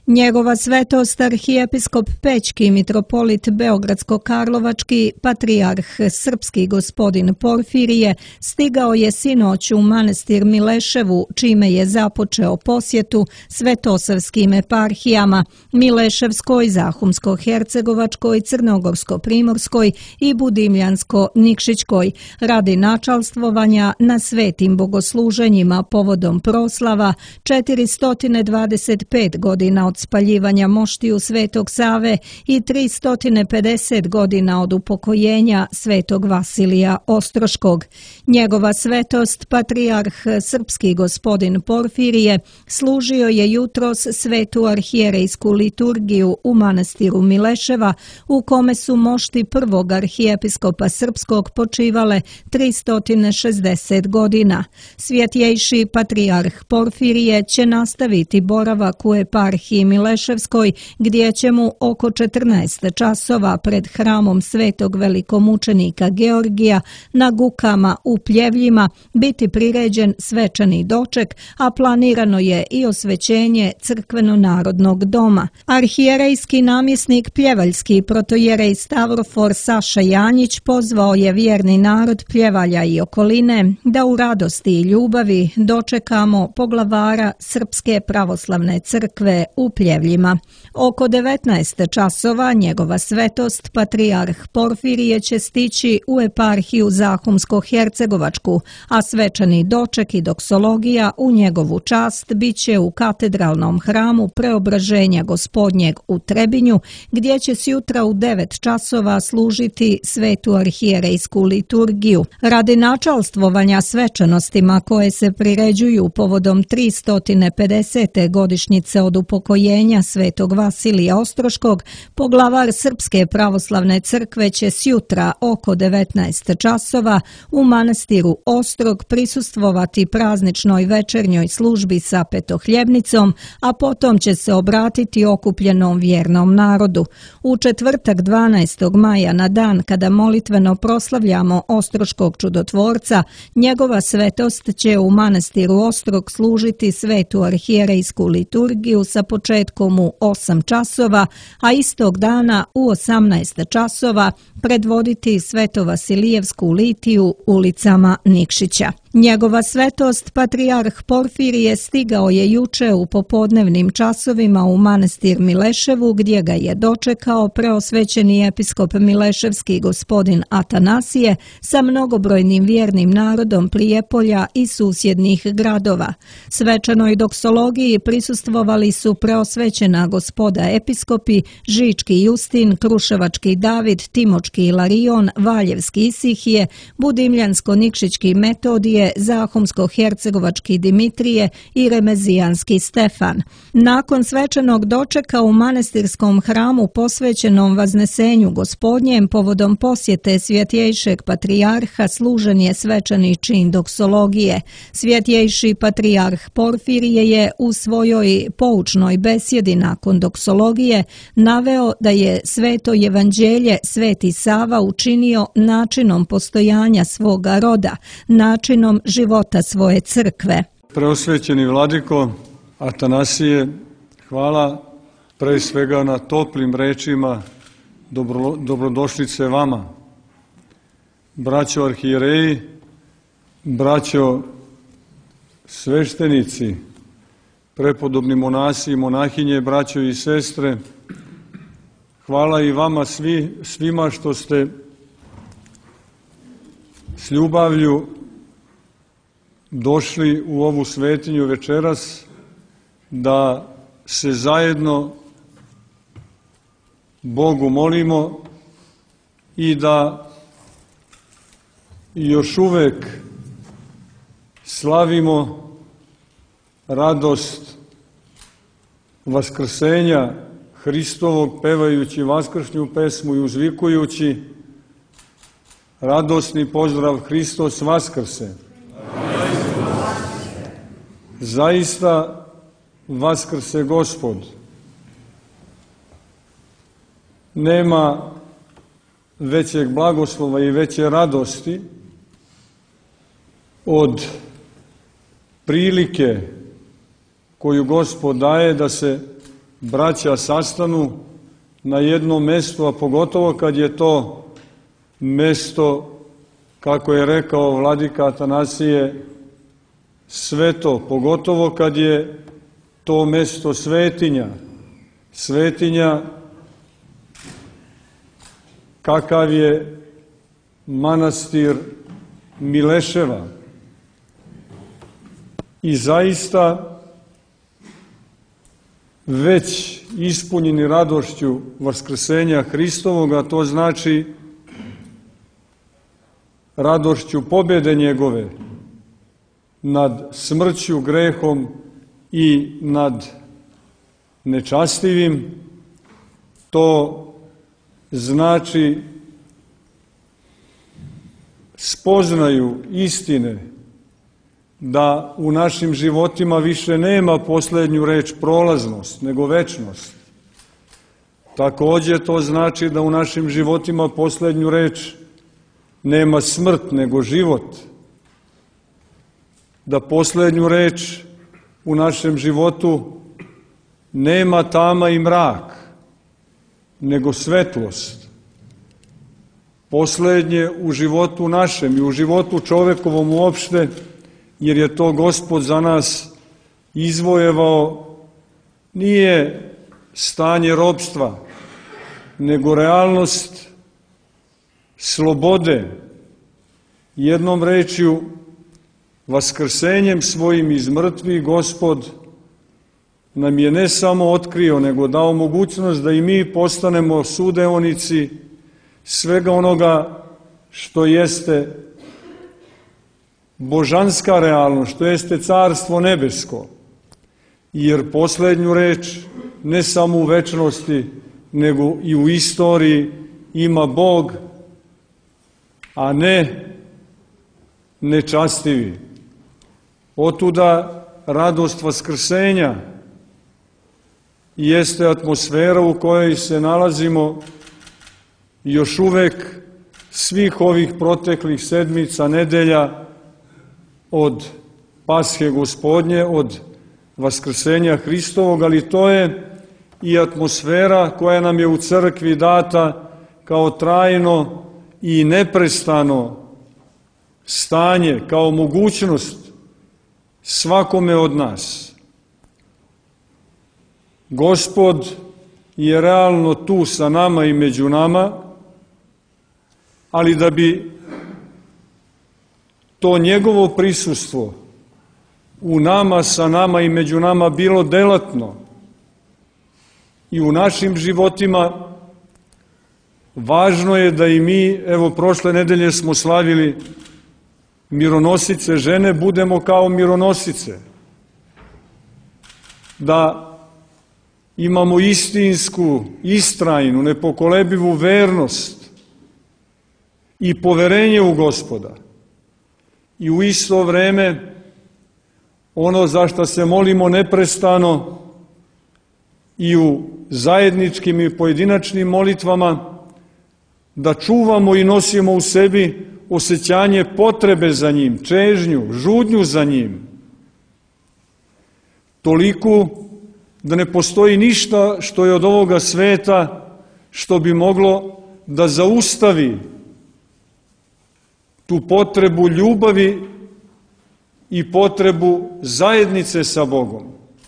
Njegova svetost arhijepiskop Pećki, mitropolit Beogradsko-Karlovački, patrijarh srpski gospodin Porfirije, stigao je sinoć u manastir Mileševu, čime je započeo posjetu svetosavskim eparhijama Mileševskoj, Zahumsko-hercegovačkoj, Crnogorsko-primorskoj i Budimljansko-nikšićkoj radi načalstvovanja na svetim bogosluženjima povodom proslava 425 godina od spaljivanja moštiju Svetog Save i 350 godina od upokojenja Svetog Vasilija Ostroškog. Njegova svetost, patrijarh srpski gospodin Porfirije, služio je jutros svetu arhijerejsku liturgiju u manastiru Mileševa, u kome su mošti prvog arhijepiskopa srpskog počivale 360 godina. Svjetjejši patrijarh Porfirije će nastaviti boravak u eparhiji Mileševskoj, gdje će mu oko 14 časova pred hramom svetog velikomučenika Georgija na Gukama u Pljevljima biti priređen svečani doček, a planirano je i osvećenje crkveno-narodnog doma. Arhijerejski namjesnik Pljevaljski protojerej Stavrofor Saša Janjić pozvao je vjerni narod Pljevalja i okoline da u radosti i ljubavi dočekamo poglavara Srpske pravoslavne crkve u Pljevljima. Oko 19 časova njegova svetost, patrijarh Porfirije, će stići u eparhiju Zahumsko-hercegovačku, a svečani doček i doksologija u njegovu čast biće u katedralnom hramu Preobraženja Gospodnjeg u Trebinju, gdje će sjutra u 9 časova služiti svetu arhijerejsku liturgiju. Radi načalstvovanja svečanostima koje se priređuju povodom 350. godišnjice od upokojenja Svetog Vasilija Ostroškog, poglavar Srpske pravoslavne crkve će sjutra oko 19 časova u manastiru Ostrog prisustvovati prazničnoj večernjoj službi sa petohljebnicom, a potom će se obratiti okupljenom vjernom narodu. U četvrtak 12. maja, na dan kada molitveno proslavljamo Ostroškog čudotvorca, njegova svetost će u manastiru Ostrog služiti svetu arhijerejsku liturgiju sa početkom u 8 časova, a istog dana u 18 časova predvoditi Svetovasilijevsku litiju ulicama Nikšića. Njegova svetost, patrijarh Porfirije, stigao je juče u popodnevnim časovima u manastir Mileševu, gdje ga je dočekao preosvećeni episkop Mileševski gospodin Atanasije sa mnogobrojnim vjernim narodom Prijepolja i susjednih gradova. Svečanoj doksologiji prisustvovali su preosvećena gospoda episkopi Žički Justin, Kruševački David, Timočki Ilarion, Valjevski Isihije, Budimljansko-nikšićki Metodije, Zahumsko-hercegovački Dimitrije i Remezijanski Stefan. Nakon svečanog dočeka u manastirskom hramu posvećenom Vaznesenju Gospodnjem povodom posjete svjetjejšeg patrijarha služen je svečani čin doksologije. Svjetjejši patrijarh Porfirije je u svojoj poučnoj besjedi nakon doksologije naveo da je sveto evanđelje Sveti Sava učinio načinom postojanja svoga roda, načinom života svoje crkve. Preosvećeni vladiko Atanasije, hvala pre svega na toplim rečima dobrodošlice vama. Braćo arhijereji, braćo sveštenici, prepodobni monasi i monahinje, braćo i sestre, hvala i vama svima što ste s ljubavlju došli u ovu svetinju večeras da se zajedno Bogu molimo i da još uvek slavimo radost vaskrsenja Hristovog, pevajući vaskršnju pesmu i uzvikujući radosni pozdrav Hristos Vaskrse. Zaista Vaskrse Gospod. Nema većeg blagoslova i veće radosti od prilike koju Gospod daje da se braća sastanu na jednom mestu, a pogotovo kad je to mesto, kako je rekao vladika Atanasije, sveto, pogotovo kad je to mesto svetinja. Svetinja kakav je manastir Mileševa. I zaista već ispunjeni radošću vaskrsenja Hristovoga, to znači radošću pobjede njegove nad smrću, grehom i nad nečastivim, to znači spoznaju istine da u našim životima više nema posljednju reč prolaznost, nego večnost. Također to znači da u našim životima posljednju reč nema smrt, nego život. Da posljednju reč u našem životu nema tama i mrak, nego svetlost. Posljednje u životu našem i u životu čovekovom uopšte, jer je to Gospod za nas izvojevao, nije stanje ropstva, nego realnost slobode. Jednom rečju, vaskrsenjem svojim iz mrtvih Gospod nam je ne samo otkrio, nego dao mogućnost da i mi postanemo sudeonici svega onoga što jeste božanska realnost, što jeste carstvo nebesko. Jer posljednju reč ne samo u večnosti, nego i u istoriji ima Bog, a ne nečastivi. Otuda radost vaskrsenja jeste atmosfera u kojoj se nalazimo još uvek svih ovih proteklih sedmica, nedelja, od Pashe Gospodnje, od vaskrsenja Hristovog, ali to je i atmosfera koja nam je u crkvi data kao trajno i neprestano stanje, kao mogućnost svakome od nas. Gospod je realno tu sa nama i među nama, ali da bi to njegovo prisustvo u nama, sa nama i među nama bilo delatno i u našim životima, važno je da i mi, evo prošle nedelje smo slavili mironosice žene, budemo kao mironosice. Da imamo istinsku, istrajnu, nepokolebivu vernost i poverenje u Gospoda. I u isto vreme ono za što se molimo neprestano i u zajedničkim i pojedinačnim molitvama, da čuvamo i nosimo u sebi osjećanje potrebe za njim, čežnju, žudnju za njim. Toliku da ne postoji ništa što je od ovoga sveta što bi moglo da zaustavi tu potrebu ljubavi i potrebu zajednice sa Bogom,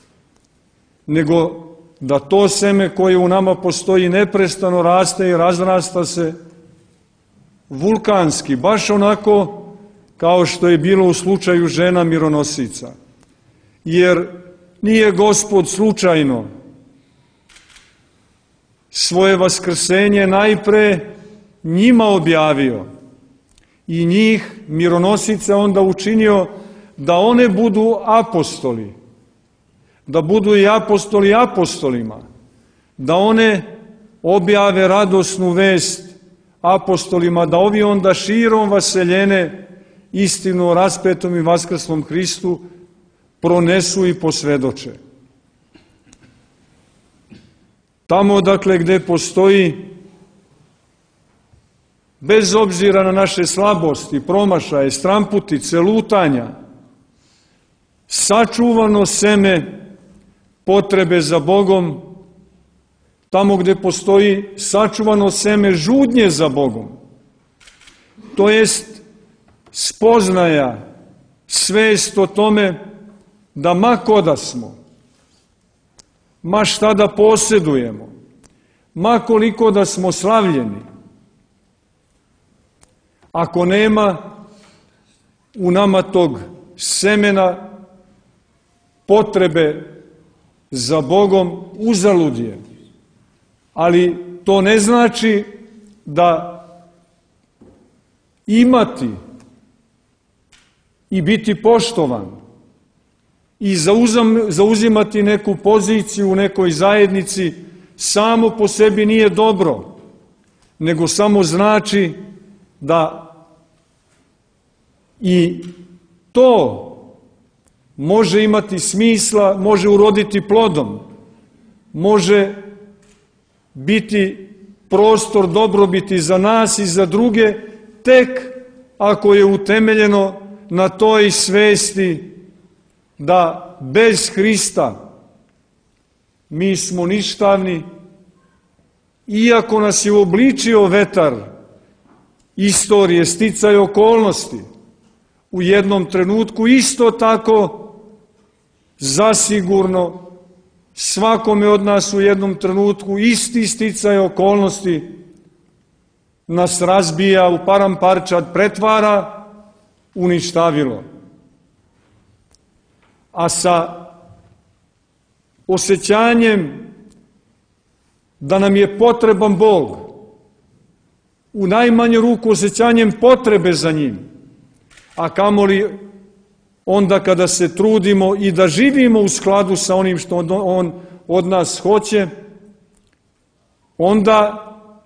nego da to seme koje u nama postoji neprestano raste i razrasta se vulkanski, baš onako kao što je bilo u slučaju žena mironosica. Jer nije Gospod slučajno svoje vaskrsenje najpre njima objavio i njih mironosice onda učinio da one budu apostoli, da budu i apostoli apostolima, da one objave radosnu vest apostolima, da ovi onda širom vaseljene istinu o raspetom i vaskrslom Hristu pronesu i posvedoče. Tamo, dakle, gde postoji, bez obzira na naše slabosti, promašaje, stramputice, lutanja, sačuvano seme potrebe za Bogom, tamo gde postoji sačuvano seme žudnje za Bogom, to jest spoznaja, svest o tome da ma ko da smo, ma šta da posjedujemo, ma koliko da smo slavljeni, ako nema u nama tog semena potrebe za Bogom, uzalud je. Ali to ne znači da imati i biti poštovan i zauzimati neku poziciju u nekoj zajednici samo po sebi nije dobro, nego samo znači da i to može imati smisla, može uroditi plodom, može biti prostor dobrobiti za nas i za druge, tek ako je utemeljeno na toj svesti da bez Hrista mi smo ništavni, iako nas je uobličio vetar istorije, sticaj okolnosti, u jednom trenutku isto tako zasigurno svakome od nas u jednom trenutku isti sticaj okolnosti nas razbija u paramparčad, pretvara, uništavilo. A sa osjećanjem da nam je potreban Bog, u najmanju ruku osjećanjem potrebe za njim, a kamoli onda kada se trudimo i da živimo u skladu sa onim što on od nas hoće, onda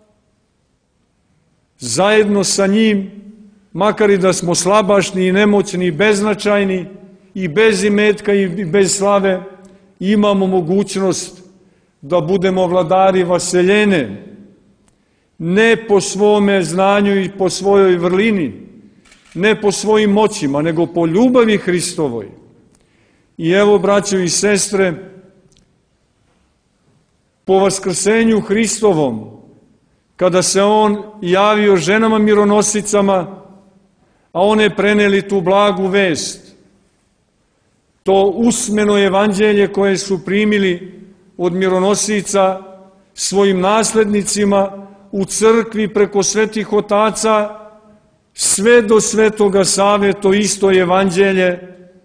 zajedno sa njim, makar i da smo slabašni i nemoćni i beznačajni i bez imetka i bez slave, imamo mogućnost da budemo vladari vaseljene, ne po svome znanju i po svojoj vrlini, ne po svojim moćima, nego po ljubavi Hristovoj. I evo, braćo i sestre, po vaskrsenju Hristovom, kada se on javio ženama mironosicama, a one preneli tu blagu vest, to usmeno evanđelje koje su primili od mironosica svojim naslednicima u crkvi preko svetih otaca, sve do Svetoga Save, to isto evanđelje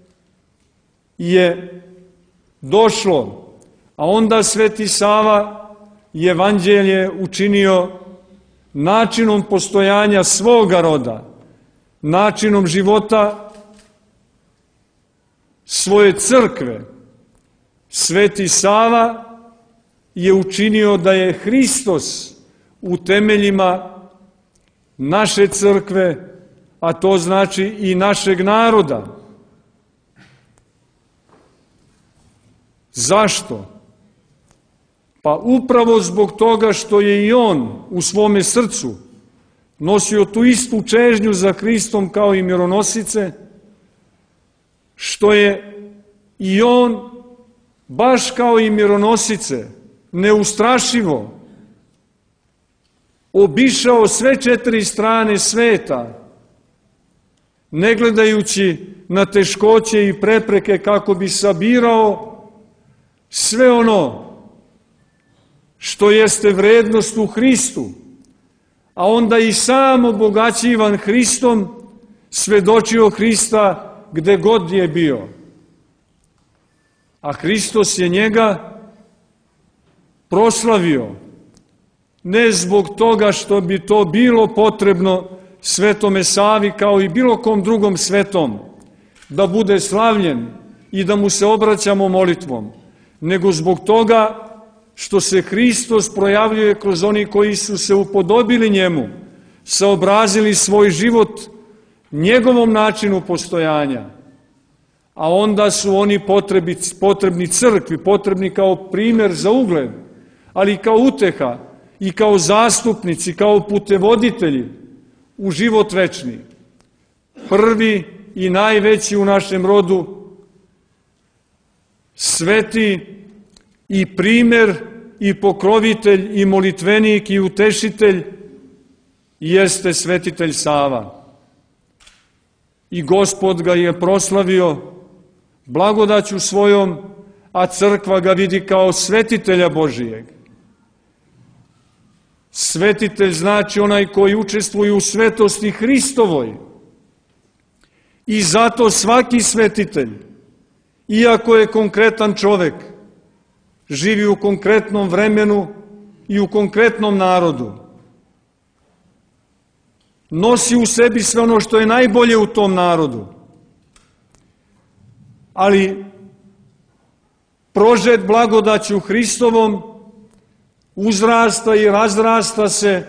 je došlo, a onda Sveti Sava evanđelje učinio načinom postojanja svoga roda, načinom života svoje crkve. Sveti Sava je učinio da je Hristos u temeljima naše crkve, a to znači i našeg naroda. Zašto? Pa upravo zbog toga što je i on u svome srcu nosio tu istu čežnju za Hristom kao i mironosice, što je i on, baš kao i mironosice, neustrašivo obišao sve 4 strane sveta, ne gledajući na teškoće i prepreke, kako bi sabirao sve ono što jeste vrednost u Hristu, a onda i sam obogaćivan Hristom svedočio Hrista gde god je bio. A Hristos je njega proslavio, ne zbog toga što bi to bilo potrebno Svetome Savi kao i bilo kom drugom svetom da bude slavljen i da mu se obraćamo molitvom, nego zbog toga što se Hristos projavljuje kroz oni koji su se upodobili njemu, saobrazili svoj život njegovom načinu postojanja, a onda su oni potrebni crkvi, potrebni kao primjer za ugled, ali kao uteha i kao zastupnici, kao putevoditelji u život večni. Prvi i najveći u našem rodu, sveti i primjer i pokrovitelj i molitvenik i utešitelj jeste svetitelj Sava. I Gospod ga je proslavio blagodaću svojom, a crkva ga vidi kao svetitelja Božijeg. Svetitelj znači onaj koji učestvuje u svetosti Hristovoj. I zato svaki svetitelj, iako je konkretan čovek, živi u konkretnom vremenu i u konkretnom narodu. Nosi u sebi sve ono što je najbolje u tom narodu. Ali prožet blagodaću Hristovom uzrasta i razrasta se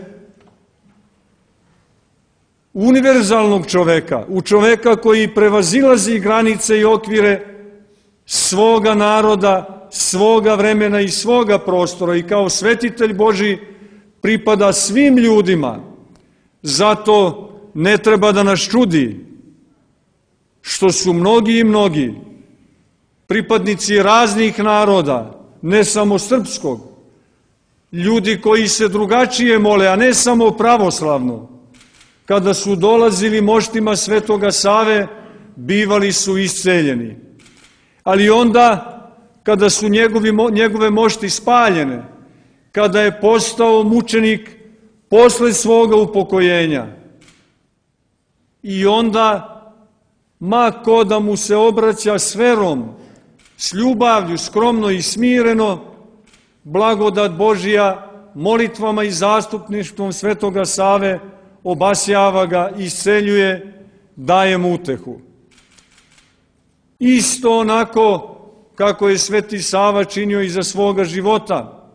univerzalnog čoveka, u čoveka koji prevazilazi granice i okvire svoga naroda, svoga vremena i svoga prostora i kao svetitelj Božji pripada svim ljudima. Zato ne treba da nas čudi što su mnogi i mnogi pripadnici raznih naroda, ne samo srpskog, ljudi koji se drugačije mole, a ne samo pravoslavno, kada su dolazili moštima Svetoga Save, bivali su isceljeni. Ali onda, kada su njegove mošti spaljene, kada je postao mučenik posle svoga upokojenja, i onda, ma ko da mu se obraća s verom, s ljubavlju, skromno i smireno, blagodat Božija molitvama i zastupništvom Svetoga Save obasjava ga, isceljuje, daje mu utehu. Isto onako kako je Sveti Sava činio i za svoga života.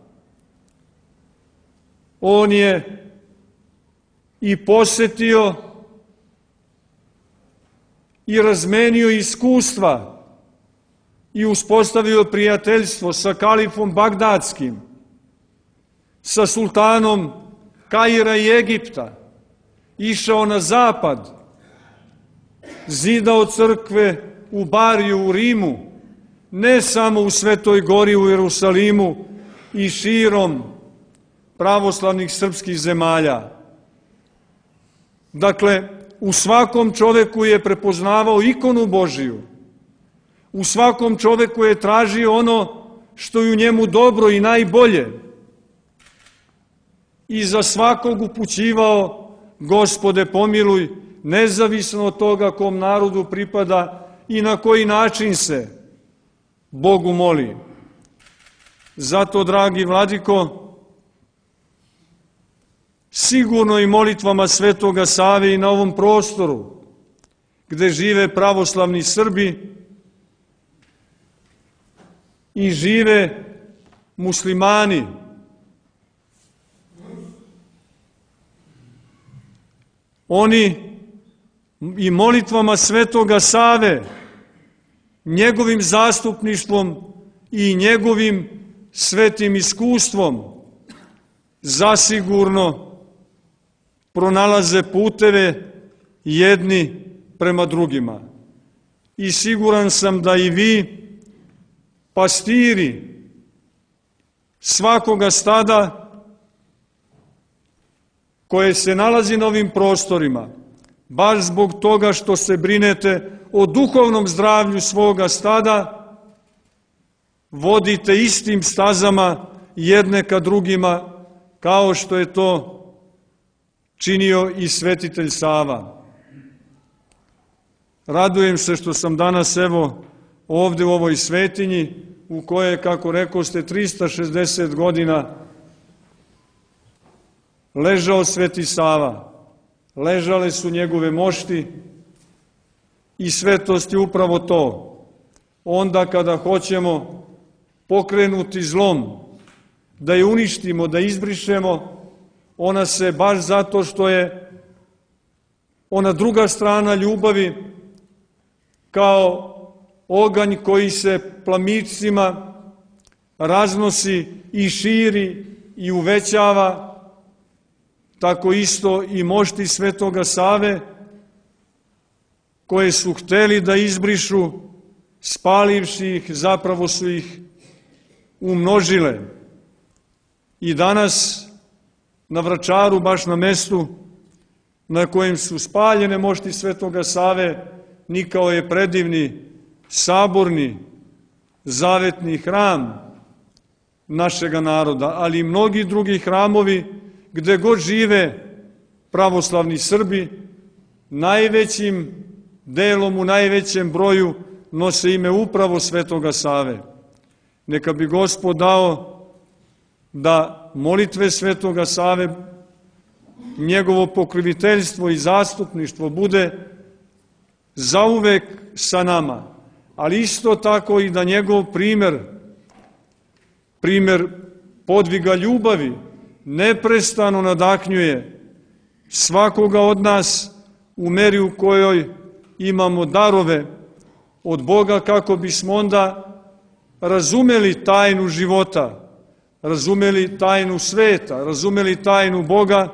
On je i posetio i razmenio iskustva i uspostavio prijateljstvo sa kalifom Bagdadskim, sa sultanom Kaira i Egipta, išao na zapad, zidao crkve u Bariju, u Rimu, ne samo u Svetoj Gori u Jerusalimu i širom pravoslavnih srpskih zemalja. Dakle, u svakom čoveku je prepoznavao ikonu Božiju, u svakom čoveku je tražio ono što je u njemu dobro i najbolje i za svakog upućivao: Gospode pomiluj, nezavisno od toga kom narodu pripada i na koji način se Bogu moli. Zato, dragi vladiko, sigurno i molitvama Svetoga Save i na ovom prostoru gde žive pravoslavni Srbi i žive muslimani, oni i molitvama Svetoga Save, njegovim zastupništvom i njegovim svetim iskustvom zasigurno pronalaze puteve jedni prema drugima. I siguran sam da i vi, pastiri svakoga stada koje se nalazi na ovim prostorima, baš zbog toga što se brinete o duhovnom zdravlju svoga stada, vodite istim stazama jedne ka drugima, kao što je to činio i svetitelj Sava. Radujem se što sam danas, evo, ovde u ovoj svetinji, u kojoj, kako rekoste, 360 godina ležao Sveti Sava, ležale su njegove mošti i svetost je upravo to. Onda kada hoćemo pokrenuti zlom, da je uništimo, da izbrišemo, ona se, baš zato što je ona druga strana ljubavi, kao oganj koji se plamićcima raznosi i širi i uvećava, tako isto i mošti Svetoga Save, koje su hteli da izbrišu, spalivši ih, zapravo su ih umnožile. i danas na Vračaru, baš na mestu na kojem su spaljene mošti Svetoga Save, nikao je predivni, saborni, zavetni hram našega naroda, ali i mnogi drugi hramovi gde god žive pravoslavni Srbi, najvećim delom, u najvećem broju nose ime upravo Svetoga Save. Neka bi Gospod dao da molitve Svetoga Save, njegovo pokriviteljstvo i zastupništvo bude zauvek sa nama, ali isto tako i da njegov primer podviga ljubavi, neprestano nadahnjuje svakoga od nas u meri u kojoj imamo darove od Boga, kako bismo onda razumeli tajnu života, razumeli tajnu sveta, razumeli tajnu Boga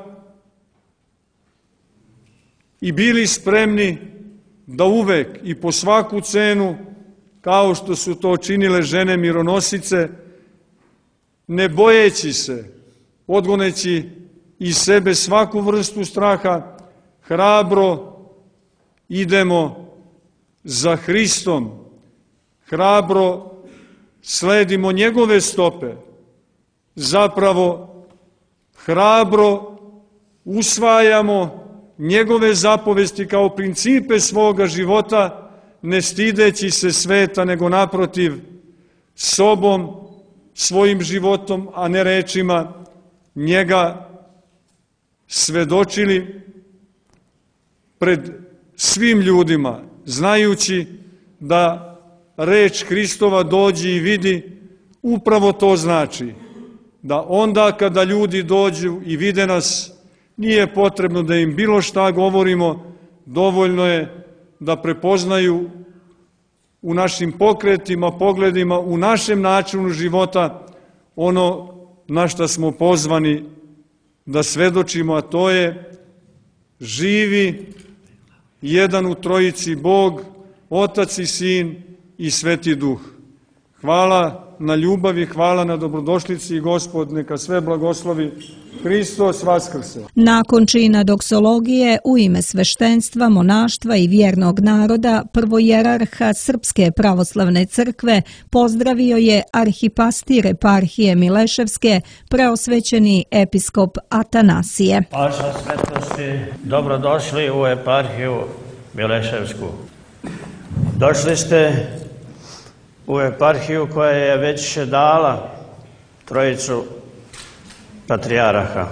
i bili spremni da uvek i po svaku cenu, kao što su to činile žene mironosice, ne bojeći se, odgoneći iz sebe svaku vrstu straha, hrabro idemo za Hristom, hrabro sledimo njegove stope, zapravo hrabro usvajamo njegove zapovesti kao principe svoga života, ne stideći se sveta, nego naprotiv sobom, svojim životom, a ne rečima, njega svedočili pred svim ljudima, znajući da reč Hristova dođi i vidi, upravo to znači da onda kada ljudi dođu i vide nas, nije potrebno da im bilo šta govorimo, dovoljno je da prepoznaju u našim pokretima, pogledima, u našem načinu života ono na šta smo pozvani da svedočimo, a to je živi jedan u trojici Bog, Otac i Sin i Sveti Duh. Hvala na ljubavi, hvala na dobrodošlici i Gospod neka sve blagoslovi. Hristos vaskrse. Nakon čina doksologije u ime sveštenstva, monaštva i vjernog naroda, prvojerarha Srpske pravoslavne crkve pozdravio je arhipastir eparhije Mileševske, preosvećeni episkop Atanasije. Vaša svetosti, dobrodošli u eparhiju Mileševsku. Došli ste u eparhiju koja je već dala trojicu patrijaraha,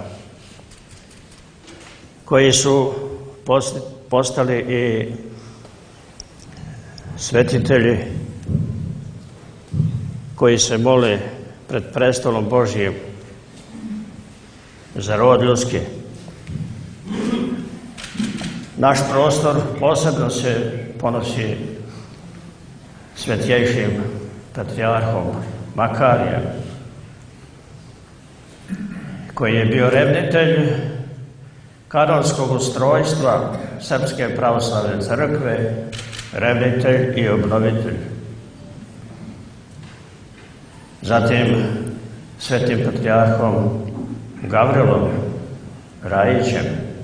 koji su postali i svetitelji koji se mole pred prestolom Božjim za rod ljudski. Naš prostor posebno se ponosi svetjejšim patrijarhom Makarijem, koji je bio revnitelj kanonskog ustrojstva Srpske pravoslavne crkve, revnitelj i obnovitelj. Zatim svetim patrijarhom Gavrilom Rajićem,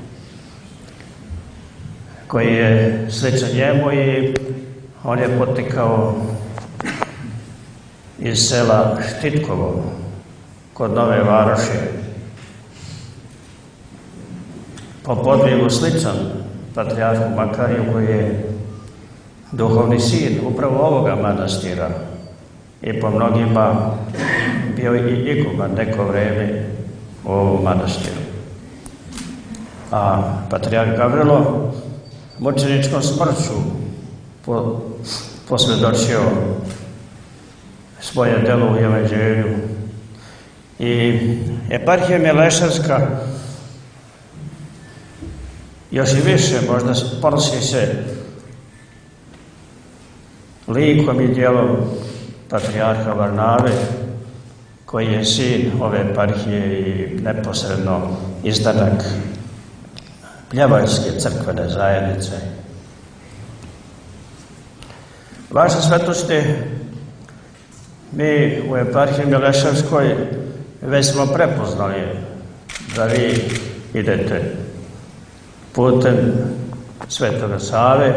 koji je sličan njemu i on je potekao iz sela Štitkovo kod Nove Varoši. Po podvigu sličan patrijarhu Makariju, koji je duhovni sin upravo ovoga manastira i po mnogima bio i iguman neko vreme u ovom manastiru. A patrijarh Gavrilo mučeničkom smrću posvjedočio svoje delo u Evanđelju. I eparhija Mileševska još i više možda ponosi se likom i djelom patrijarha Varnave, koji je sin ove eparhije i neposredno izdanak Pljevaljske crkvene zajednice. Vaša svetosti, mi u eparhiji Mileševskoj već smo prepoznali da vi idete putem Svetoga Save,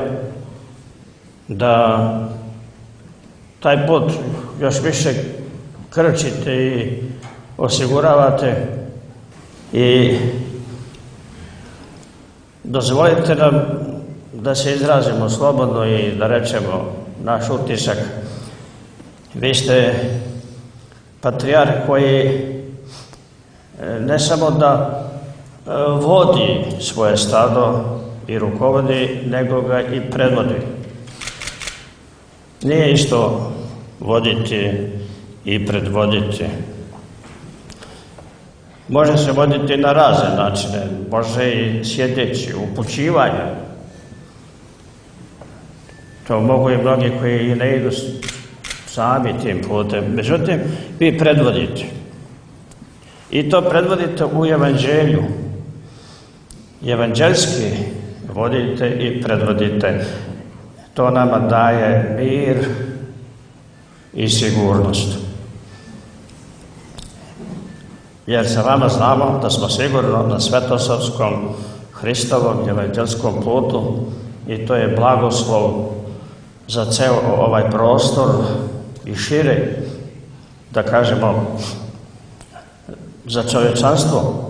da taj put još više krčite i osiguravate i dozvolite nam da se izrazimo slobodno i da rečemo naš utisak. Vi ste patrijarh koji ne samo da vodi svoje stado i rukovodi, nego ga i predvodi. Nije isto voditi i predvoditi. Može se voditi na razne načine, može i sjedeći, upućivanje. To mogu i mnogi koji ne idu sami tim putem. Međutim, vi predvodite. I to predvodite u evanđelju. Evanđelski vodite i predvodite. To nama daje mir i sigurnost. Jer sa vama znamo da smo sigurno na svetosavskom Hristovom evanđelskom putu i to je blagoslov za ceo ovaj prostor i šire, da kažemo, za čovječanstvo.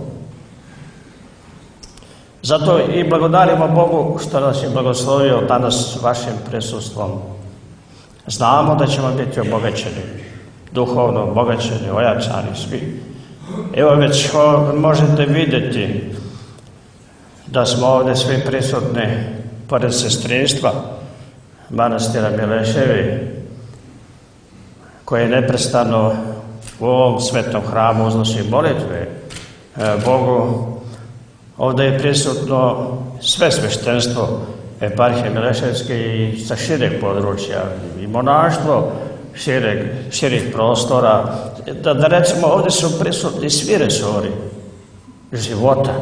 Zato i blagodarimo Bogu što nas je blagoslovio danas vašim prisustvom. Znamo da ćemo biti obogaćeni, duhovno obogaćeni, ojačani svi. Evo već možete vidjeti da smo ovdje svi prisutni, pored sestrinstva manastira Mileševi, koje neprestano u ovom svetom hramu uznosi molitve Bogu. Ovdje je prisutno sve sveštenstvo eparhije Mileševske i sa šireg područja, i monaštvo širih prostora. Da recimo ovdje su prisutni svi resori života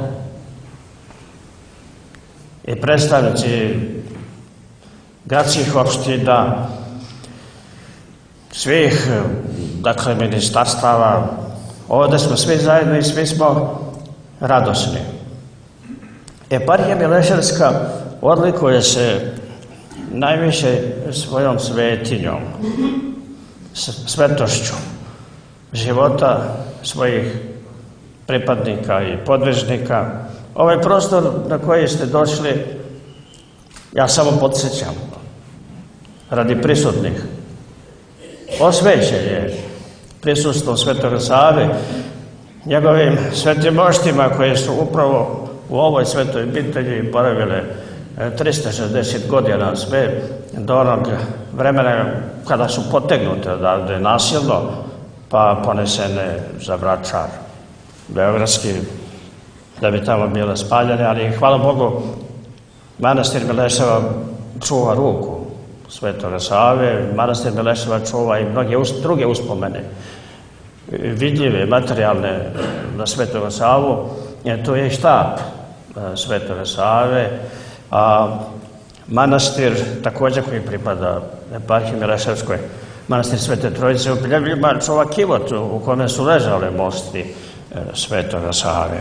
i predstavnici gradskih opština, svih, dakle, ministarstava. Ovdje smo svi zajedno i svi smo radosni. Eparhija Mileševska odlikuje se najviše svojom svetinjom, svetošću života svojih pripadnika i podvižnika. Ovaj prostor na koji ste došli, ja samo podsjećam, radi prisutnih, osvećen je prisustvom Svetoga Save, njegovim svetim moštima koje su upravo u ovoj svetoj obitelji boravile 360 godina, sve do onog vremena kada su potegnute odavde nasilno, pa ponesene za Vračar beogradski, da bi tamo bile spaljene, ali hvala Bogu, manastir Mileševa čuva ruku Svetoga Save, manastir Mileševa čuva i mnoge druge uspomene, vidljive, materijalne na Svetoga Savu. To je štap Svetoga Save, a manastir također koji pripada eparhiji Mileševskoj, manastir Svete Trojice u Piljevljima, čuva kivot u kome su ležale mosti Svetoga Save.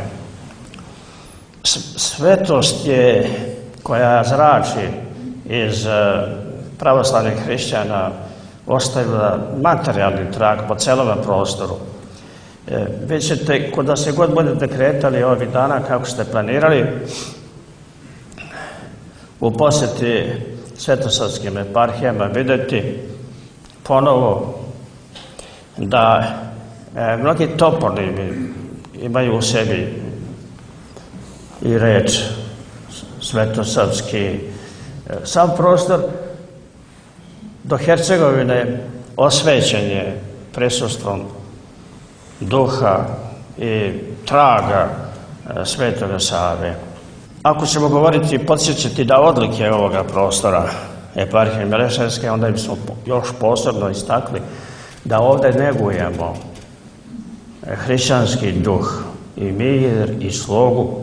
Svetost je koja zrači iz pravoslavnih hrišćana ostavila materijalni trag po celom prostoru. Vi ćete, kuda se god budete kretali ovih dana, kako ste planirali, u posjeti svetosavskim eparhijama vidjeti ponovo da mnogi toponimi imaju u sebi i reč svetosavski. Sam prostor do Hercegovine osvećen je prisustvom duha i traga Svetoga Save. Ako ćemo govoriti i podsjećati da odlike ovoga prostora eparhije Mileševske, onda bismo još posebno istakli da ovdje negujemo hrišćanski duh i mir i slogu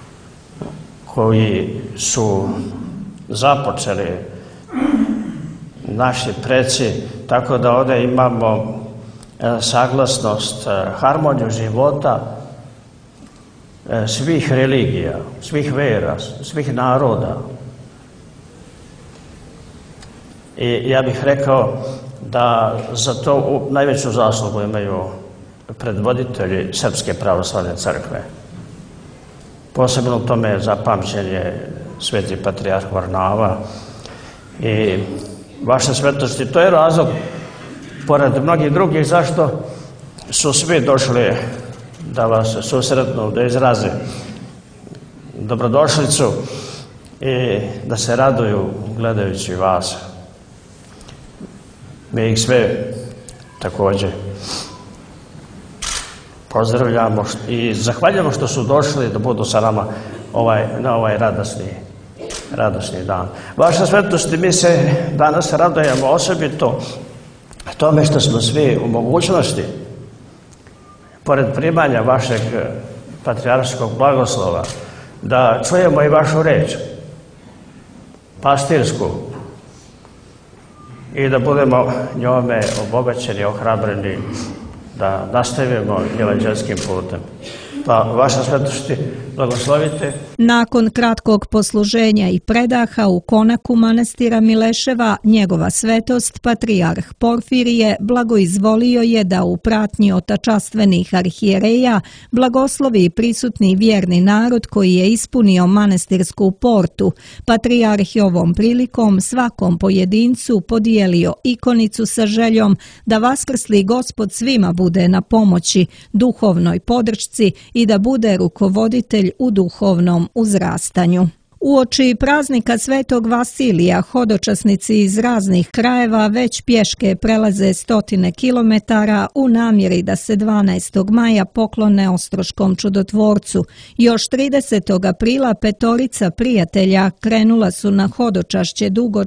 koji su započeli naši preci, tako da ovdje imamo saglasnost, harmoniju života svih religija, svih vera, svih naroda. I ja bih rekao da za to najveću zaslugu imaju predvoditelji Srpske pravoslavne crkve. Posebno u tome je zapamćen je sveti patrijarh Varnava i vaša svetosti. To je razlog, pored mnogih drugih, zašto su svi došli da vas susretnu, da izraze dobrodošlicu i da se raduju gledajući vas. Mi ih sve također pozdravljamo i zahvaljujemo što su došli da budu sa nama na ovaj radosni dan. Vaša svetosti, mi se danas radujemo osobito tome što smo svi u mogućnosti, pored primanja vašeg patrijarškog blagoslova, da čujemo i vašu reč, pastirsku, i da budemo njome obogaćeni, ohrabreni, da nastavimo evanđelskim putem. Pa vaša svetosti, blagoslovite. Nakon kratkog posluženja i predaha u konaku manastira Mileševa, njegova svetost, patrijarh Porfirije, blagoizvolio je da u pratnji otačastvenih arhijereja blagoslovi prisutni vjerni narod koji je ispunio manastirsku portu. Patrijarh je ovom prilikom svakom pojedincu podijelio ikonicu sa željom da vaskrsli Gospod svima bude na pomoći, duhovnoj podršci i da bude rukovoditelj u duhovnom uzrastanju. Uoči praznika Svetog Vasilija hodočasnici iz raznih krajeva već pješke prelaze stotine kilometara u namjeri da se 12. maja poklone Ostroškom čudotvorcu. Još 30. aprila petorica prijatelja krenula su na hodočašće dugo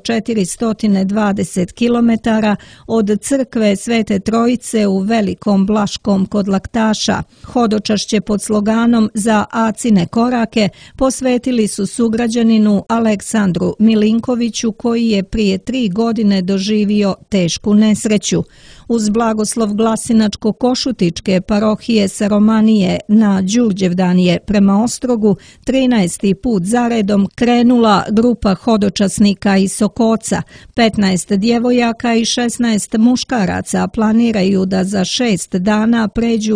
420 kilometara od crkve Svete Trojice u Velikom Blaškom kod Laktaša. Hodočašće pod sloganom Za Acine korake posvetili su sugrađaninu Aleksandru Milinkoviću koji je prije 3 godine doživio tešku nesreću. Uz blagoslov Glasinačko-Košutičke parohije sa Romanije na Đurđevdan je prema Ostrogu 13. put zaredom krenula grupa hodočasnika iz Sokoca. 15 djevojaka i 16 muškaraca planiraju da za 6 dana pređu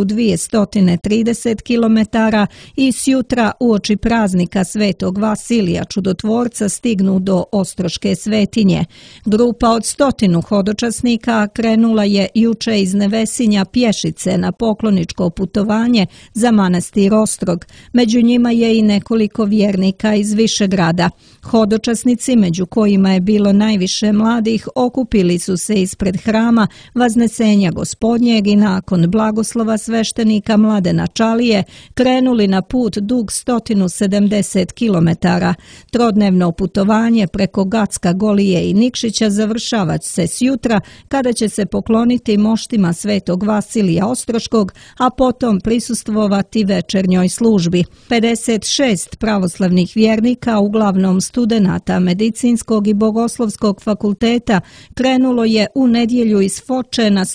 230 km i sjutra uoči praznika Svetog Vasilija čudotvorca stignu do Ostroške svetinje. Grupa od 100 hodočasnika krenula je juče iz Nevesinja pješice na pokloničko putovanje za manastir Ostrog. Među njima je i nekoliko vjernika iz Višegrada. Hodočasnici, među kojima je bilo najviše mladih, okupili su se ispred hrama Vaznesenja Gospodnjeg i nakon blagoslova sveštenika Mladena Čalije krenuli na put dug 170 km. Trodnevno putovanje preko Gacka, Golije i Nikšića završava se sjutra kada će se pokloniti moštima Svetog Vasilija Ostroškog, a potom prisustvovati večernjoj službi. 56 pravoslavnih vjernika, uglavnom studenata Medicinskog i Bogoslovskog fakulteta, krenulo je u nedjelju iz Foče na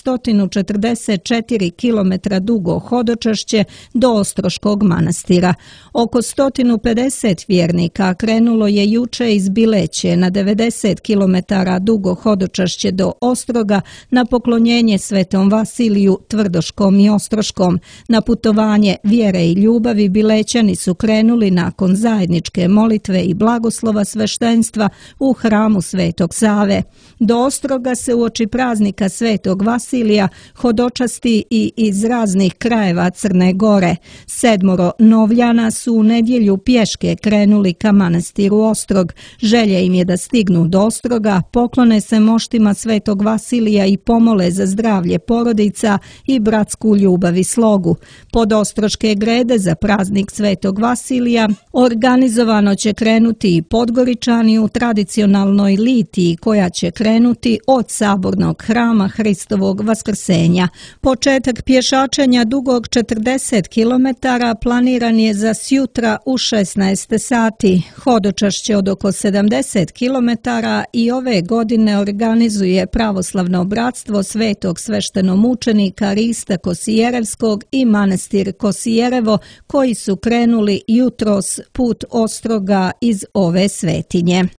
144 km dugo hodočašće do Ostroškog manastira. Oko 150 vjernika krenulo je juče iz Bileće na 90 km dugo hodočašće do Ostroga na poklonjenje Svetom Vasiliju Tvrdoškom i Ostroškom. Na putovanje vjere i ljubavi Bilećani su krenuli nakon zajedničke molitve i blagoslova sveštenstva u hramu Svetog Save. Do Ostroga se uoči praznika Svetog Vasilija hodočasti i iz raznih krajeva Crne Gore. 7 novljana su u nedjelju pješke krenuli ka manastiru Ostrog. Želja im je da stignu do Ostroga, poklone se moštima Svetog Vasilija i pomole za zdravlje porodica i bratsku ljubav i slogu. Pod Ostroške grede za praznik Svetog Vasilija organizovano će krenuti i Podgoričani u tradicionalnoj litiji koja će krenuti od sabornog hrama Hristovog Vaskrsenja. Početak pješačenja dugog 40 km planiran je za sjutra u 16 sati. vodi hodočašće od oko 70 km i ove godine organizuje Pravoslavno bratstvo Svetog sveštenomučenika Rista Kosijerevskog i manastir Kosijerevo, koji su krenuli jutros put Ostroga iz ove svetinje.